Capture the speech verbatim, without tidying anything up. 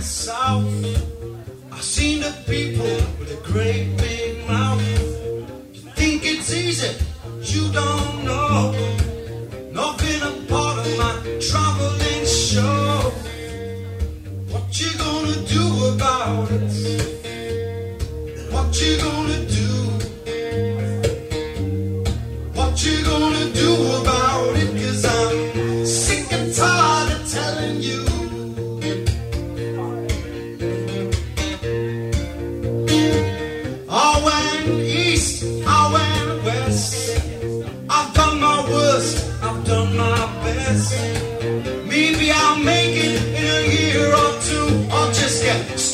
south. I've seen the people with a great big mouth. You think it's easy, you don't know. Not been a part of my traveling show. What you gonna do about it? What you gonna do? What you gonna do about it? 'Cause I'm sick and tired of telling you. I went east, I went west. I've done my worst, I've done my best. Maybe I'll make it in a year or two. I'll just get